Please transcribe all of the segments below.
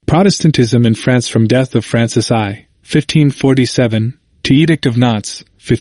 Protestantism in France from death of Francis I, 1547, to Edict of Nantes,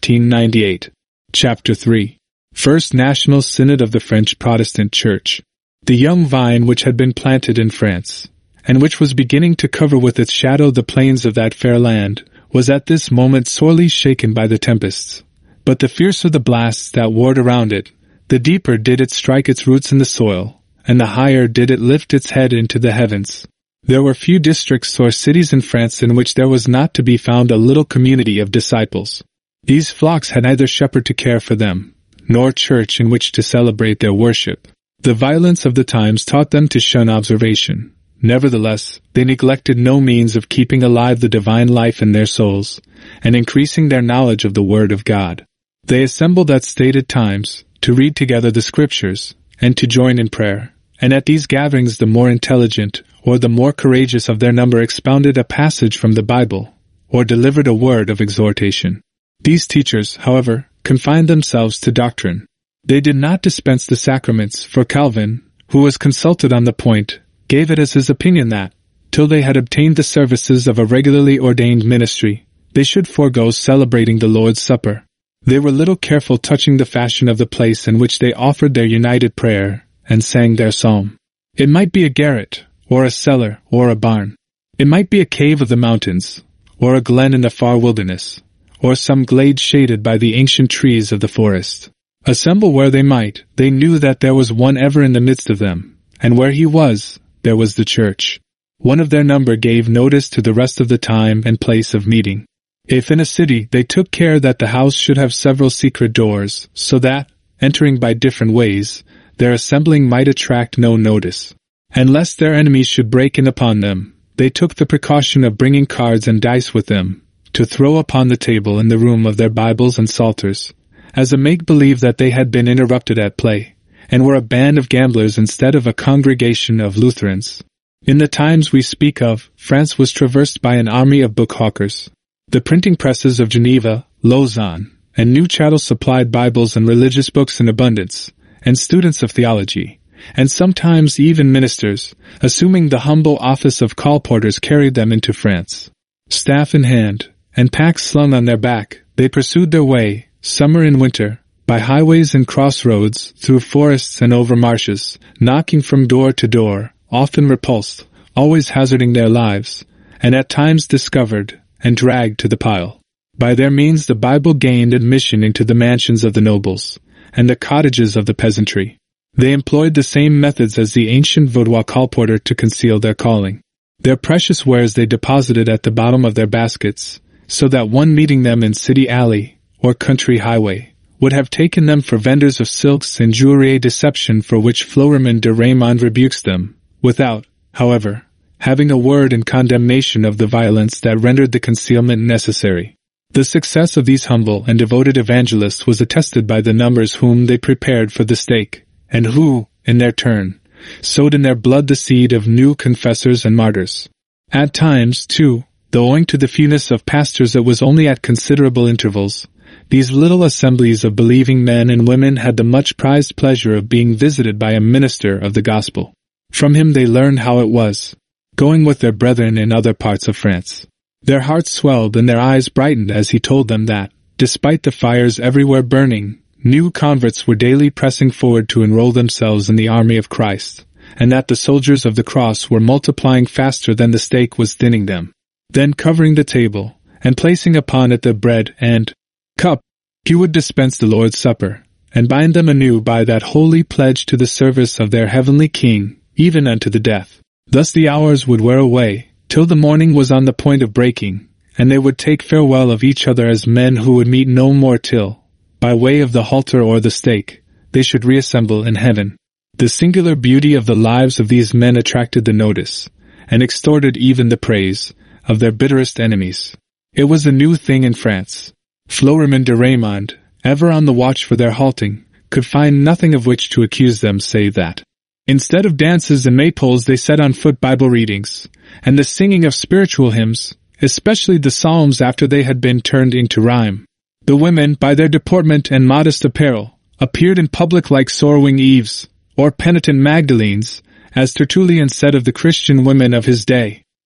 1598. Chapter 3. First National Synod of the French Protestant Church. The young vine which had been planted in France, and which was beginning to cover with its shadow the plains of that fair land, was at this moment sorely shaken by the tempests. But the fiercer the blasts that warred around it, the deeper did it strike its roots in the soil, and the higher did it lift its head into the heavens. There were few districts or cities in France in which there was not to be found a little community of disciples. These flocks had neither shepherd to care for them, nor church in which to celebrate their worship. The violence of the times taught them to shun observation. Nevertheless, they neglected no means of keeping alive the divine life in their souls, and increasing their knowledge of the Word of God. They assembled at stated times, to read together the Scriptures, and to join in prayer, and at these gatherings the more intelligent, or the more courageous of their number expounded a passage from the Bible, or delivered a word of exhortation. These teachers, however, confined themselves to doctrine. They did not dispense the sacraments, for Calvin, who was consulted on the point, gave it as his opinion that, till they had obtained the services of a regularly ordained ministry, they should forego celebrating the Lord's Supper. They were little careful touching the fashion of the place in which they offered their united prayer, and sang their psalm. It might be a garret, or a cellar, or a barn. It might be a cave of the mountains, or a glen in the far wilderness, or some glade shaded by the ancient trees of the forest. Assemble where they might, they knew that there was one ever in the midst of them, and where he was, there was the church. One of their number gave notice to the rest of the time and place of meeting. If in a city, they took care that the house should have several secret doors, so that, entering by different ways, their assembling might attract no notice. And lest their enemies should break in upon them, they took the precaution of bringing cards and dice with them, to throw upon the table in the room of their Bibles and psalters, as a make-believe that they had been interrupted at play, and were a band of gamblers instead of a congregation of Lutherans. In the times we speak of, France was traversed by an army of book-hawkers. The printing presses of Geneva, Lausanne, and Neuchâtel supplied Bibles and religious books in abundance, and students of theology, and sometimes even ministers, assuming the humble office of colporteurs, carried them into France. Staff in hand, and packs slung on their back, they pursued their way, summer and winter, by highways and crossroads, through forests and over marshes, knocking from door to door, often repulsed, always hazarding their lives, and at times discovered, and dragged to the pile. By their means the Bible gained admission into the mansions of the nobles, and the cottages of the peasantry. They employed the same methods as the ancient Vaudois colporteur to conceal their calling. Their precious wares they deposited at the bottom of their baskets, so that one meeting them in city alley, or country highway, would have taken them for vendors of silks and jewelry, a deception for which Florimond de Raymond rebukes them, without, however, having a word in condemnation of the violence that rendered the concealment necessary. The success of these humble and devoted evangelists was attested by the numbers whom they prepared for the stake, and who, in their turn, sowed in their blood the seed of new confessors and martyrs. At times, too, though owing to the fewness of pastors it was only at considerable intervals, these little assemblies of believing men and women had the much prized pleasure of being visited by a minister of the gospel. From him they learned how it was, going with their brethren in other parts of France. Their hearts swelled and their eyes brightened as he told them that, despite the fires everywhere burning, new converts were daily pressing forward to enroll themselves in the army of Christ, and that the soldiers of the cross were multiplying faster than the stake was thinning them. Then covering the table, and placing upon it the bread and cup, he would dispense the Lord's Supper, and bind them anew by that holy pledge to the service of their heavenly King, even unto the death. Thus the hours would wear away, till the morning was on the point of breaking, and they would take farewell of each other as men who would meet no more till, by way of the halter or the stake, they should reassemble in heaven. The singular beauty of the lives of these men attracted the notice, and extorted even the praise, of their bitterest enemies. It was a new thing in France. Florimond de Raymond, ever on the watch for their halting, could find nothing of which to accuse them save that, instead of dances and maypoles, they set on foot Bible readings, and the singing of spiritual hymns, especially the psalms after they had been turned into rhyme. The women, by their deportment and modest apparel, appeared in public like sorrowing Eves, or penitent Magdalenes, as Tertullian said of the Christian women of his day.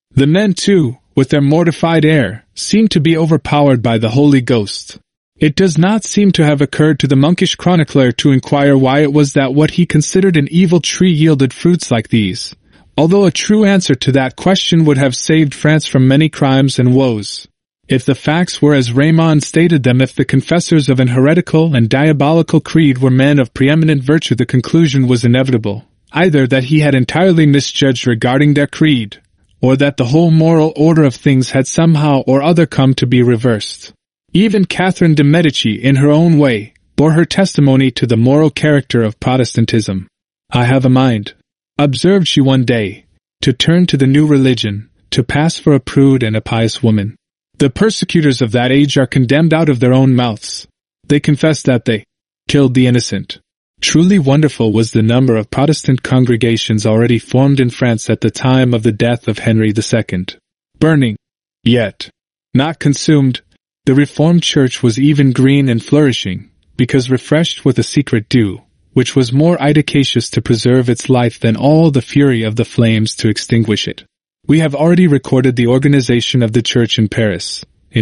The men, too, with their mortified air, seemed to be overpowered by the Holy Ghost. It does not seem to have occurred to the monkish chronicler to inquire why it was that what he considered an evil tree yielded fruits like these, although a true answer to that question would have saved France from many crimes and woes. If the facts were as Raymond stated them, if the confessors of an heretical and diabolical creed were men of preeminent virtue, the conclusion was inevitable, either that he had entirely misjudged regarding their creed, or that the whole moral order of things had somehow or other come to be reversed. Even Catherine de' Medici, in her own way, bore her testimony to the moral character of Protestantism. "I have a mind," observed she one day, "to turn to the new religion, to pass for a prude and a pious woman." The persecutors of that age are condemned out of their own mouths. They confess that they killed the innocent. Truly wonderful was the number of Protestant congregations already formed in France at the time of the death of Henry II. Burning, yet not consumed, the Reformed Church was even green and flourishing, because refreshed with a secret dew, which was more efficacious to preserve its life than all the fury of the flames to extinguish it. We have already recorded the organization of the Church in Paris, in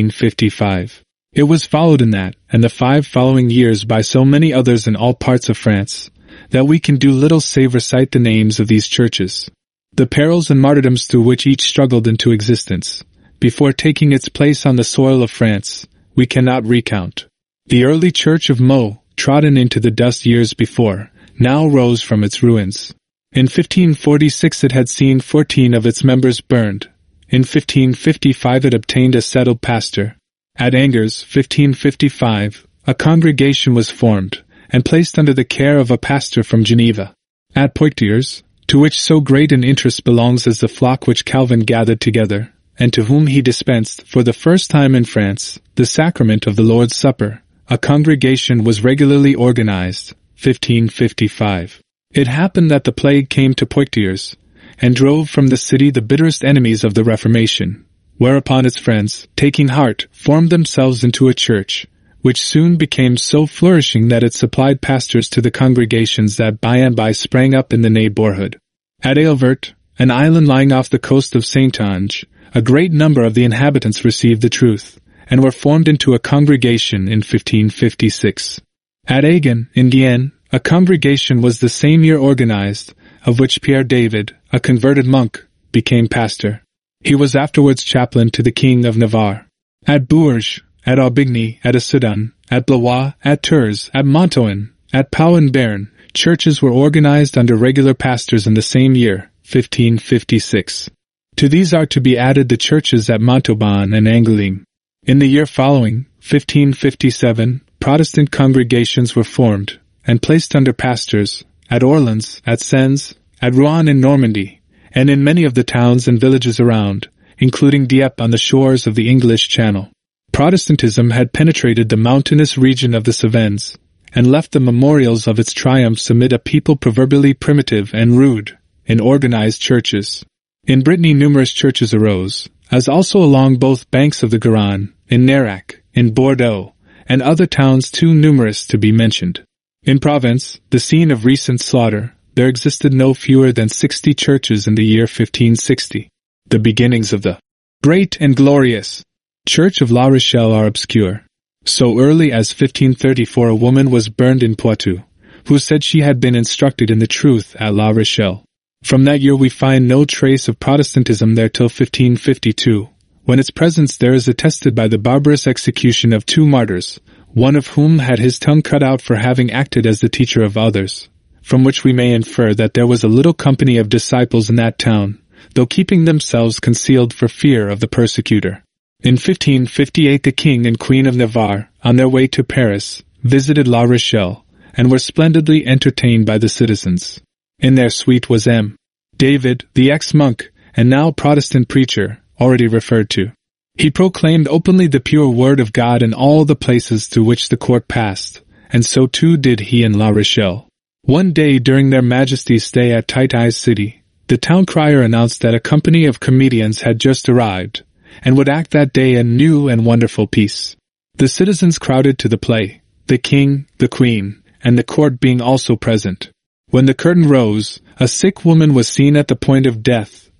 1555. It was followed in that, and the 5 following years by so many others in all parts of France, that we can do little save recite the names of these churches. The perils and martyrdoms through which each struggled into existence, before taking its place on the soil of France, we cannot recount. The early church of Meaux, trodden into the dust years before, now rose from its ruins. In 1546 it had seen 14 of its members burned. In 1555 it obtained a settled pastor. At Angers, 1555, a congregation was formed, and placed under the care of a pastor from Geneva. At Poitiers, to which so great an interest belongs as the flock which Calvin gathered together, and to whom he dispensed, for the first time in France, the sacrament of the Lord's Supper, a congregation was regularly organized, 1555. It happened that the plague came to Poitiers, and drove from the city the bitterest enemies of the Reformation, whereupon its friends, taking heart, formed themselves into a church, which soon became so flourishing that it supplied pastors to the congregations that by and by sprang up in the neighborhood. At Ailvert, an island lying off the coast of Saintonge, a great number of the inhabitants received the truth, and were formed into a congregation in 1556. At Agen, in Guyenne, a congregation was the same year organized, of which Pierre David, a converted monk, became pastor. He was afterwards chaplain to the King of Navarre. At Bourges, at Aubigny, at Issoudun, at Blois, at Tours, at Montauban, at Pau and Béarn, churches were organized under regular pastors in the same year, 1556. To these are to be added the churches at Montauban and Angoulême. In the year following, 1557, Protestant congregations were formed, and placed under pastors, at Orleans, at Sens, at Rouen in Normandy, and in many of the towns and villages around, including Dieppe on the shores of the English Channel. Protestantism had penetrated the mountainous region of the Cevennes, and left the memorials of its triumphs amid a people proverbially primitive and rude, in organized churches. In Brittany numerous churches arose, as also along both banks of the Garonne, in Nerac, in Bordeaux, and other towns too numerous to be mentioned. In Provence, the scene of recent slaughter, there existed no fewer than 60 churches in the year 1560. The beginnings of the great and glorious Church of La Rochelle are obscure. So early as 1534 a woman was burned in Poitou, who said she had been instructed in the truth at La Rochelle. From that year we find no trace of Protestantism there till 1552, when its presence there is attested by the barbarous execution of 2 martyrs, one of whom had his tongue cut out for having acted as the teacher of others, from which we may infer that there was a little company of disciples in that town, though keeping themselves concealed for fear of the persecutor. In 1558 the King and Queen of Navarre, on their way to Paris, visited La Rochelle, and were splendidly entertained by the citizens. In their suite was M. David, the ex-monk, and now Protestant preacher, already referred to. He proclaimed openly the pure word of God in all the places through which the court passed, and so too did he in La Rochelle. One day during their Majesties' stay at Tity's city, the town crier announced that a company of comedians had just arrived, and would act that day a new and wonderful piece. The citizens crowded to the play, the king, the queen, and the court being also present. When the curtain rose, a sick woman was seen at the point of death,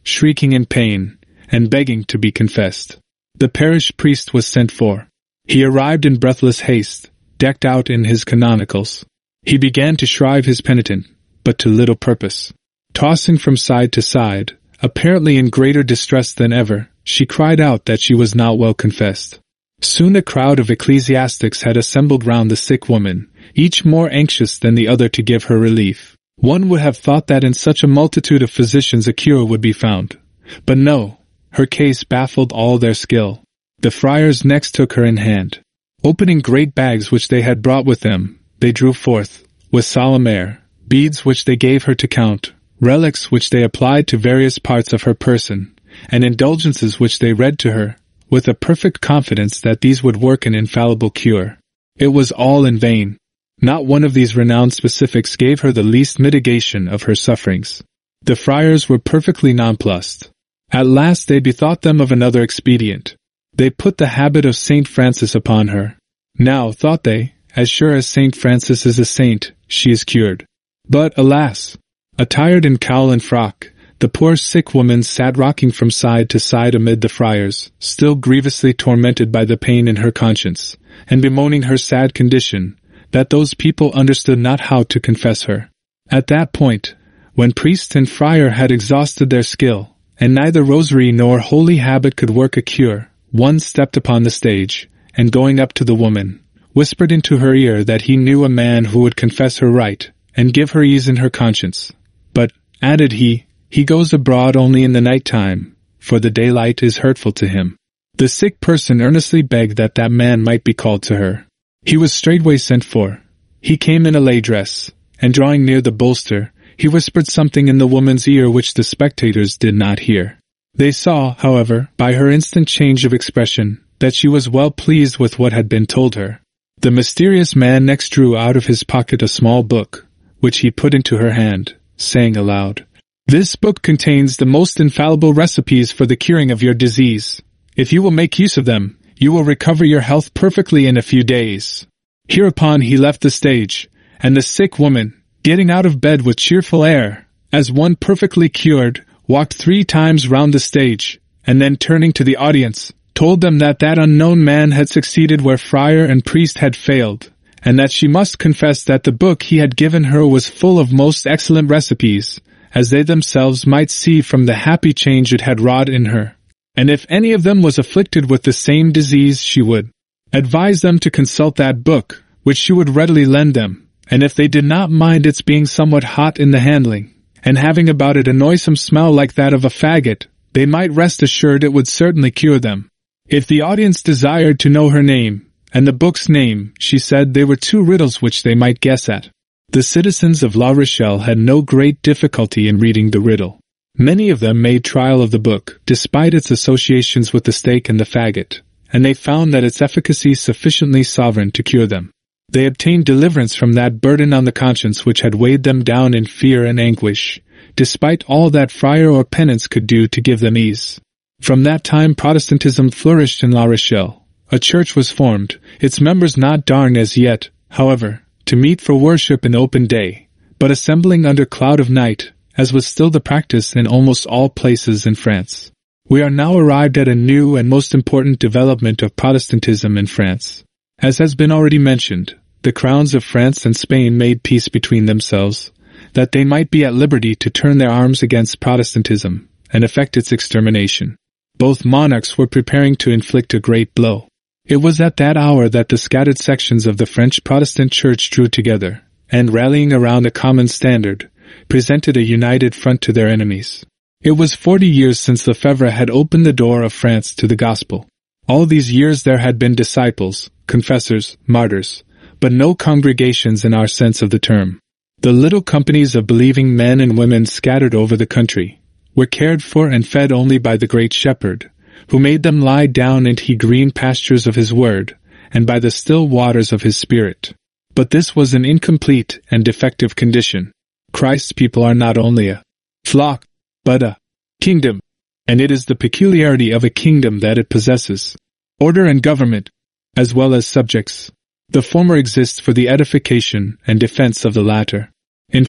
shrieking in pain, and begging to be confessed. The parish priest was sent for. He arrived in breathless haste, decked out in his canonicals. He began to shrive his penitent, but to little purpose. Tossing from side to side, apparently in greater distress than ever, she cried out that she was not well confessed. Soon a crowd of ecclesiastics had assembled round the sick woman, each more anxious than the other to give her relief. One would have thought that in such a multitude of physicians a cure would be found. But no, her case baffled all their skill. The friars next took her in hand. Opening great bags which they had brought with them, they drew forth, with solemn air, beads which they gave her to count, relics which they applied to various parts of her person, and indulgences which they read to her, with a perfect confidence that these would work an infallible cure. It was all in vain. Not one of these renowned specifics gave her the least mitigation of her sufferings. The friars were perfectly nonplussed. At last they bethought them of another expedient. They put the habit of St. Francis upon her. Now, thought they, as sure as St. Francis is a saint, she is cured. But, alas! Attired in cowl and frock, the poor sick woman sat rocking from side to side amid the friars, still grievously tormented by the pain in her conscience, and bemoaning her sad condition, that those people understood not how to confess her. At that point, when priest and friar had exhausted their skill, and neither rosary nor holy habit could work a cure, one stepped upon the stage, and going up to the woman, whispered into her ear that he knew a man who would confess her right, and give her ease in her conscience. But, added he goes abroad only in the night time, for the daylight is hurtful to him. The sick person earnestly begged that that man might be called to her. He was straightway sent for. He came in a lay dress, and drawing near the bolster, he whispered something in the woman's ear which the spectators did not hear. They saw, however, by her instant change of expression, that she was well pleased with what had been told her. The mysterious man next drew out of his pocket a small book, which he put into her hand, saying aloud, "This book contains the most infallible recipes for the curing of your disease. If you will make use of them, you will recover your health perfectly in a few days." Hereupon he left the stage, and the sick woman, getting out of bed with cheerful air, as one perfectly cured, walked 3 times round the stage, and then turning to the audience, told them that that unknown man had succeeded where friar and priest had failed, and that she must confess that the book he had given her was full of most excellent recipes, as they themselves might see from the happy change it had wrought in her. And if any of them was afflicted with the same disease, she would advise them to consult that book, which she would readily lend them, and if they did not mind its being somewhat hot in the handling, and having about it a noisome smell like that of a faggot, they might rest assured it would certainly cure them. If the audience desired to know her name, and the book's name, she said there were 2 riddles which they might guess at. The citizens of La Rochelle had no great difficulty in reading the riddle. Many of them made trial of the book, despite its associations with the stake and the faggot, and they found that its efficacy sufficiently sovereign to cure them. They obtained deliverance from that burden on the conscience which had weighed them down in fear and anguish, despite all that friar or penance could do to give them ease. From that time Protestantism flourished in La Rochelle. A church was formed, its members not daring as yet, however, to meet for worship in open day, but assembling under cloud of night, as was still the practice in almost all places in France. We are now arrived at a new and most important development of Protestantism in France. As has been already mentioned, the crowns of France and Spain made peace between themselves, that they might be at liberty to turn their arms against Protestantism, and effect its extermination. Both monarchs were preparing to inflict a great blow. It was at that hour that the scattered sections of the French Protestant Church drew together, and rallying around a common standard, presented a united front to their enemies. It was 40 years since Lefebvre had opened the door of France to the gospel. All these years there had been disciples, confessors, martyrs, but no congregations in our sense of the term. The little companies of believing men and women scattered over the country were cared for and fed only by the great shepherd, who made them lie down in the green pastures of his word, and by the still waters of his spirit. But this was an incomplete and defective condition. Christ's people are not only a flock, but a kingdom, and it is the peculiarity of a kingdom that it possesses order and government, as well as subjects. The former exists for the edification and defense of the latter. In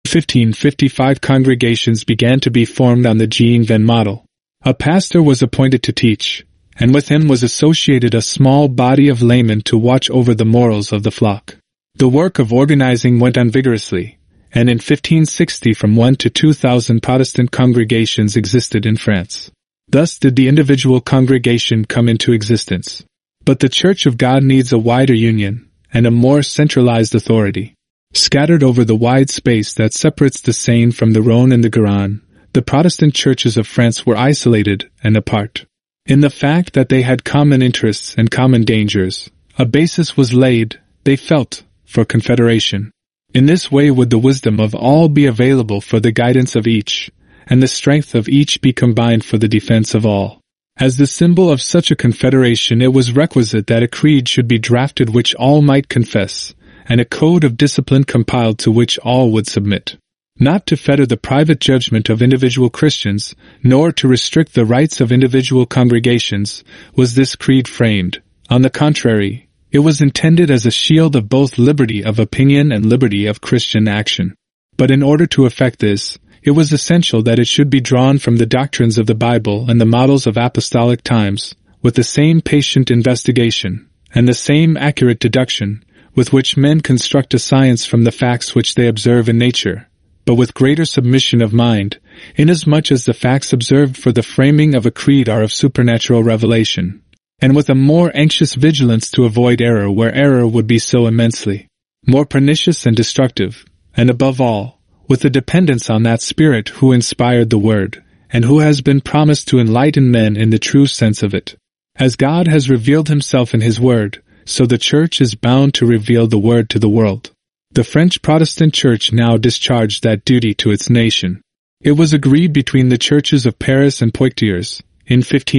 1555 congregations began to be formed on the Jean Van model. A pastor was appointed to teach, and with him was associated a small body of laymen to watch over the morals of the flock. The work of organizing went on vigorously, and in 1560 from 1 to 2,000 Protestant congregations existed in France. Thus did the individual congregation come into existence. But the Church of God needs a wider union, and a more centralized authority. Scattered over the wide space that separates the Seine from the Rhone and the Garonne, the Protestant churches of France were isolated and apart. In the fact that they had common interests and common dangers, a basis was laid, they felt, for confederation. In this way would the wisdom of all be available for the guidance of each, and the strength of each be combined for the defense of all. As the symbol of such a confederation, it was requisite that a creed should be drafted which all might confess, and a code of discipline compiled to which all would submit. Not to fetter the private judgment of individual Christians, nor to restrict the rights of individual congregations, was this creed framed. On the contrary, it was intended as a shield of both liberty of opinion and liberty of Christian action. But in order to effect this, it was essential that it should be drawn from the doctrines of the Bible and the models of apostolic times, with the same patient investigation, and the same accurate deduction, with which men construct a science from the facts which they observe in nature, but with greater submission of mind, inasmuch as the facts observed for the framing of a creed are of supernatural revelation, and with a more anxious vigilance to avoid error where error would be so immensely more pernicious and destructive, and above all, with a dependence on that Spirit who inspired the Word, and who has been promised to enlighten men in the true sense of it. As God has revealed Himself in His Word, so the Church is bound to reveal the Word to the world. The French Protestant Church now discharged that duty to its nation. It was agreed between the churches of Paris and Poitiers, in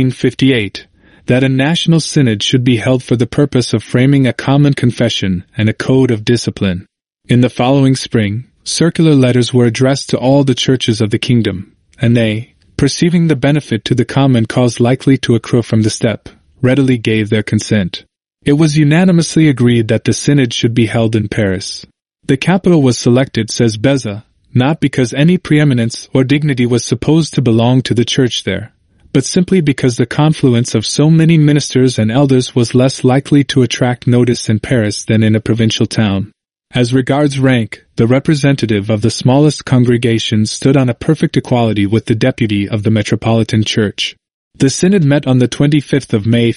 1558, that a national synod should be held for the purpose of framing a common confession and a code of discipline. In the following spring, circular letters were addressed to all the churches of the kingdom, and they, perceiving the benefit to the common cause likely to accrue from the step, readily gave their consent. It was unanimously agreed that the synod should be held in Paris. The capital was selected, says Beza, not because any preeminence or dignity was supposed to belong to the church there, but simply because the confluence of so many ministers and elders was less likely to attract notice in Paris than in a provincial town. As regards rank, the representative of the smallest congregation stood on a perfect equality with the deputy of the metropolitan church. The synod met on the 25th of May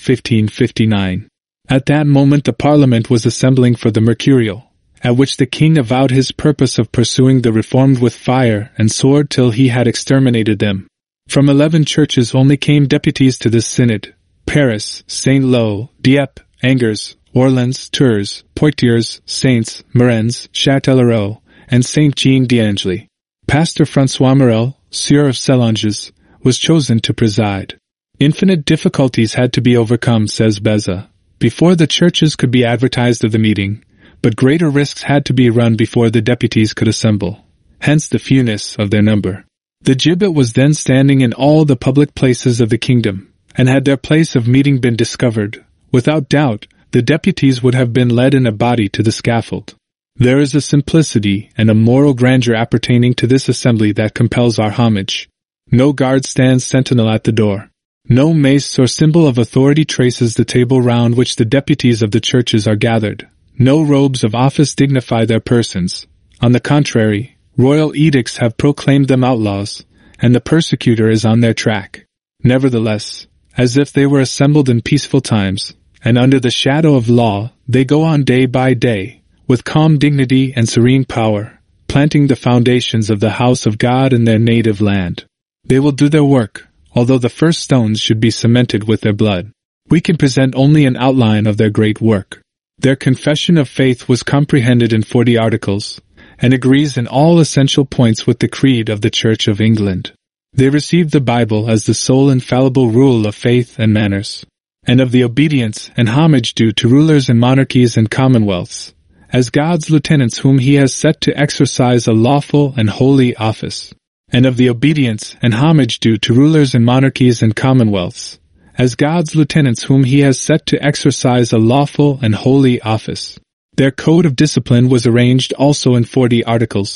1559. At that moment the Parliament was assembling for the Mercurial, at which the king avowed his purpose of pursuing the reformed with fire and sword till he had exterminated them. From 11 churches only came deputies to this synod: Paris, Saint-Lô, Dieppe, Angers, Orleans, Tours, Poitiers, Saints, Marennes, Châtellerault, and Saint-Jean-d'Angely. Pastor François Morel, Sieur of Celanges, was chosen to preside. Infinite difficulties had to be overcome, says Beza, before the churches could be advertised of the meeting, but greater risks had to be run before the deputies could assemble, hence the fewness of their number. The gibbet was then standing in all the public places of the kingdom, and had their place of meeting been discovered, without doubt, the deputies would have been led in a body to the scaffold. There is a simplicity and a moral grandeur appertaining to this assembly that compels our homage. No guard stands sentinel at the door. No mace or symbol of authority traces the table round which the deputies of the churches are gathered. No robes of office dignify their persons. On the contrary, royal edicts have proclaimed them outlaws, and the persecutor is on their track. Nevertheless, as if they were assembled in peaceful times, and under the shadow of law, they go on day by day, with calm dignity and serene power, planting the foundations of the house of God in their native land. They will do their work, although the first stones should be cemented with their blood. We can present only an outline of their great work. Their confession of faith was comprehended in 40 articles, and agrees in all essential points with the creed of the Church of England. They received the Bible as the sole infallible rule of faith and manners, and of the obedience and homage due to rulers in monarchies and commonwealths, as God's lieutenants whom He has set to exercise a lawful and holy office, and of the obedience and homage due to rulers in monarchies and commonwealths, as God's lieutenants whom He has set to exercise a lawful and holy office. Their code of discipline was arranged also in 40 articles.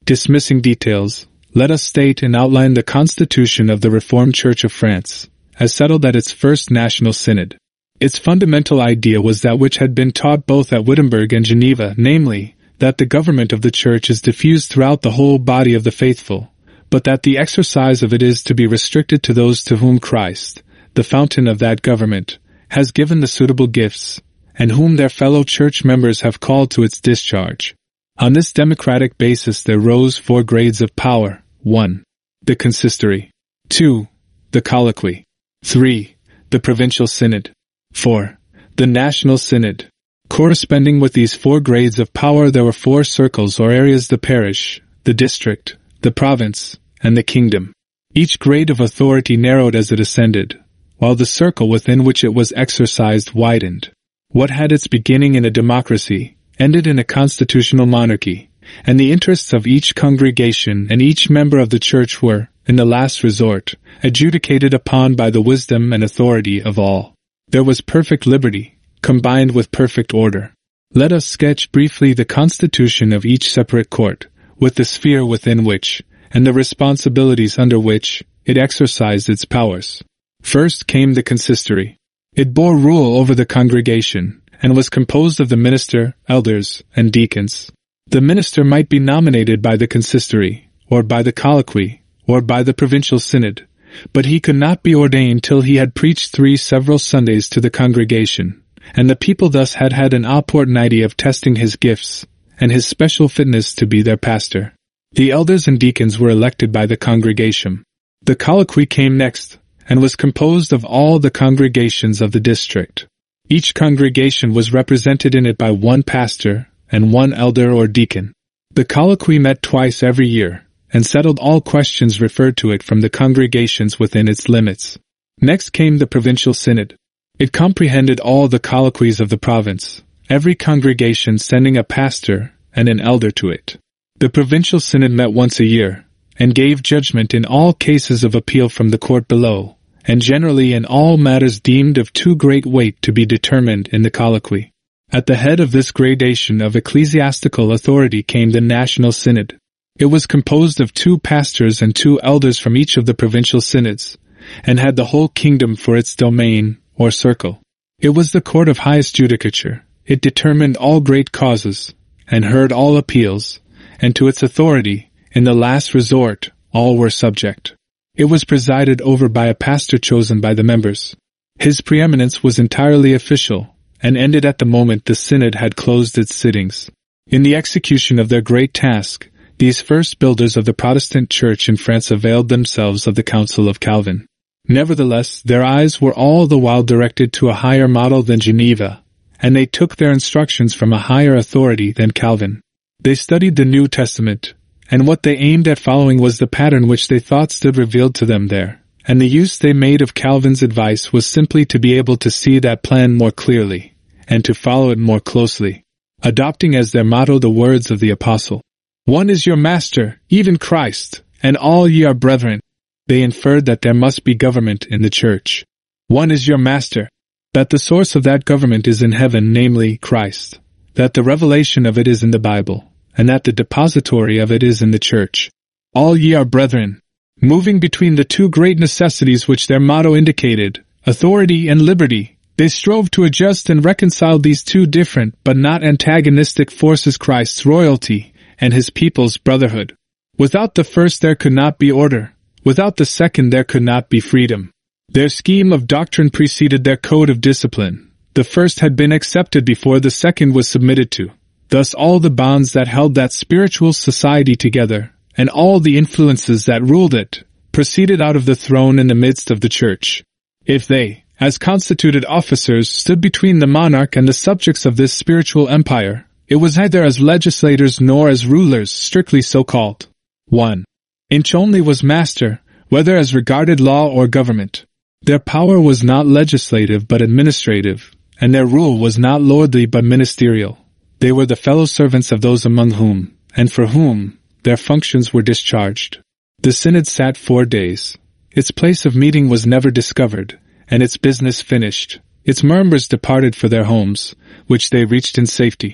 Dismissing details, let us state and outline the constitution of the Reformed Church of France, as settled at its first National Synod. Its fundamental idea was that which had been taught both at Wittenberg and Geneva, namely, that the government of the Church is diffused throughout the whole body of the faithful, but that the exercise of it is to be restricted to those to whom Christ, the fountain of that government, has given the suitable gifts, and whom their fellow church members have called to its discharge. On this democratic basis there rose 4 grades of power. 1. The consistory. 2. The colloquy. 3. The provincial synod. 4. The national synod. Corresponding with these 4 grades of power there were 4 circles or areas: the parish, the district, the province, and the kingdom. Each grade of authority narrowed as it ascended, while the circle within which it was exercised widened. What had its beginning in a democracy ended in a constitutional monarchy, and the interests of each congregation and each member of the church were, in the last resort, adjudicated upon by the wisdom and authority of all. There was perfect liberty, combined with perfect order. Let us sketch briefly the constitution of each separate court, with the sphere within which, and the responsibilities under which, it exercised its powers. First came the consistory. It bore rule over the congregation, and was composed of the minister, elders, and deacons. The minister might be nominated by the consistory, or by the colloquy, or by the provincial synod, but he could not be ordained till he had preached 3 several Sundays to the congregation, and the people thus had an opportunity of testing his gifts, and his special fitness to be their pastor. The elders and deacons were elected by the congregation. The colloquy came next, and was composed of all the congregations of the district. Each congregation was represented in it by 1 pastor, and 1 elder or deacon. The colloquy met twice every year, and settled all questions referred to it from the congregations within its limits. Next came the provincial synod. It comprehended all the colloquies of the province, every congregation sending a pastor and an elder to it. The provincial synod met once a year, and gave judgment in all cases of appeal from the court below, and generally in all matters deemed of too great weight to be determined in the colloquy. At the head of this gradation of ecclesiastical authority came the national synod. It was composed of 2 pastors and 2 elders from each of the provincial synods, and had the whole kingdom for its domain, or circle. It was the court of highest judicature. It determined all great causes, and heard all appeals, and to its authority, in the last resort, all were subject. It was presided over by a pastor chosen by the members. His preeminence was entirely official, and ended at the moment the synod had closed its sittings. In the execution of their great task, these first builders of the Protestant Church in France availed themselves of the Council of Calvin. Nevertheless, their eyes were all the while directed to a higher model than Geneva, and they took their instructions from a higher authority than Calvin. They studied the New Testament, and what they aimed at following was the pattern which they thought stood revealed to them there, and the use they made of Calvin's advice was simply to be able to see that plan more clearly, and to follow it more closely, adopting as their motto the words of the Apostle. "One is your Master, even Christ, and all ye are brethren." They inferred that there must be government in the Church. One is your Master. That the source of that government is in heaven, namely, Christ. That the revelation of it is in the Bible, and that the depository of it is in the Church. All ye are brethren. Moving between the 2 great necessities which their motto indicated, authority and liberty, they strove to adjust and reconcile these 2 different but not antagonistic forces: Christ's royalty and his people's brotherhood. Without the first there could not be order. Without the second there could not be freedom. Their scheme of doctrine preceded their code of discipline. The first had been accepted before the second was submitted to. Thus all the bonds that held that spiritual society together, and all the influences that ruled it, proceeded out of the throne in the midst of the Church. If they, as constituted officers, stood between the monarch and the subjects of this spiritual empire, it was neither as legislators nor as rulers strictly so called. 1. Each only was master, whether as regarded law or government. Their power was not legislative but administrative, and their rule was not lordly but ministerial. They were the fellow servants of those among whom, and for whom, their functions were discharged. The synod sat 4 days. Its place of meeting was never discovered, and its business finished. Its members departed for their homes, which they reached in safety.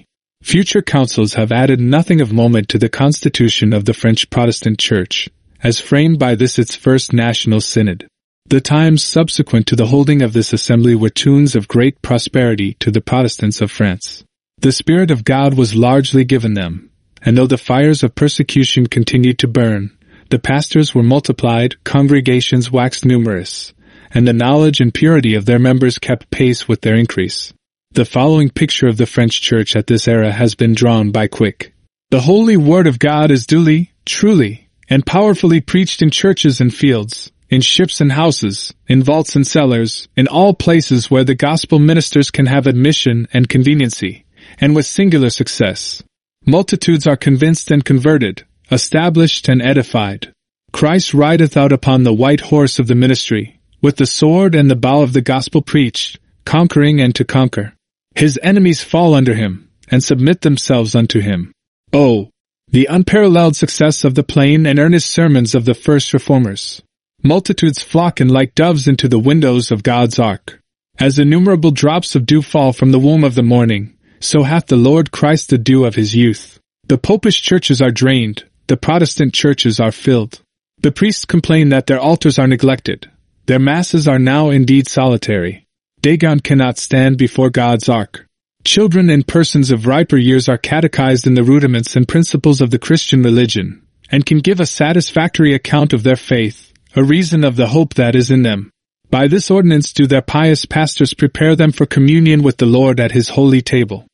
Future councils have added nothing of moment to the constitution of the French Protestant Church, as framed by this its first national synod. The times subsequent to the holding of this assembly were tunes of great prosperity to the Protestants of France. The Spirit of God was largely given them, and though the fires of persecution continued to burn, the pastors were multiplied, congregations waxed numerous, and the knowledge and purity of their members kept pace with their increase. The following picture of the French Church at this era has been drawn by Quick. The holy word of God is duly, truly, and powerfully preached in churches and fields, in ships and houses, in vaults and cellars, in all places where the gospel ministers can have admission and conveniency, and with singular success. Multitudes are convinced and converted, established and edified. Christ rideth out upon the white horse of the ministry, with the sword and the bow of the gospel preached, conquering and to conquer. His enemies fall under him, and submit themselves unto him. Oh, the unparalleled success of the plain and earnest sermons of the first reformers! Multitudes flock in like doves into the windows of God's ark. As innumerable drops of dew fall from the womb of the morning, so hath the Lord Christ the dew of his youth. The popish churches are drained, the Protestant churches are filled. The priests complain that their altars are neglected. Their masses are now indeed solitary. Dagon cannot stand before God's ark. Children and persons of riper years are catechized in the rudiments and principles of the Christian religion, and can give a satisfactory account of their faith, a reason of the hope that is in them. By this ordinance do their pious pastors prepare them for communion with the Lord at his holy table.